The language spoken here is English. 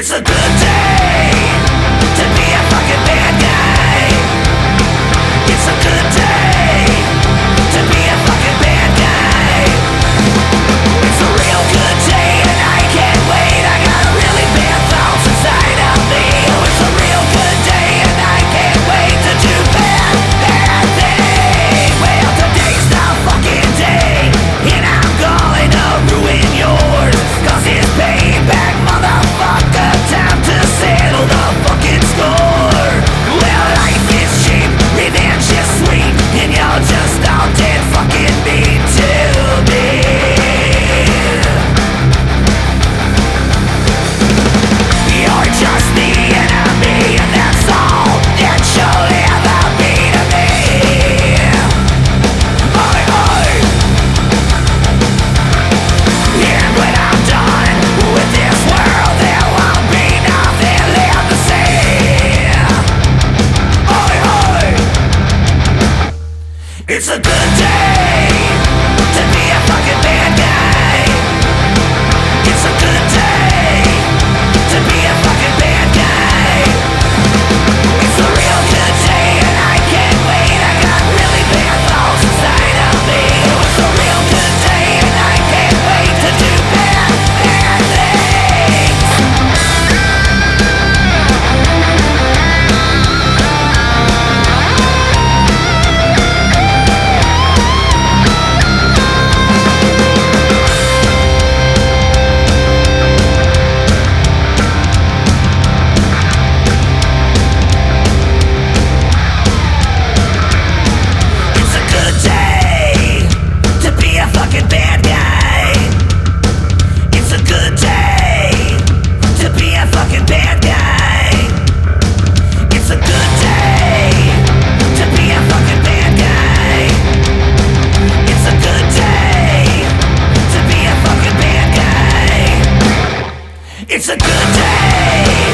It's a good day to be a fucking bad guy. It's a good day to be a fucking bad guy. It's a real good day and I can't wait. I got really bad thoughts inside of me. Oh, it's a real good day and I can't wait to do bad things. Well, today's the fucking day and I'm going to ruin yours. 'Cause it's payback, motherfucker. Time to settle the fucking score. Well, life is cheap, revenge is sweet, and you're just all dead fucking mean to me. You're just the enemy, and that's all that you'll ever be to me. And when I'm done with this world, there won't be nothing left to say. It's a good day to be a fucking bad guy. It's a good day to be a fucking bad guy. It's a real good day and I can't wait. I got really bad thoughts inside of me. It's a real good day and I can't wait to do bad things. It's a good day to be a fucking bad guy. It's a good day to be a fucking bad guy. It's a good day to be a fucking bad guy. It's a good day to be a fucking bad guy. It's a good day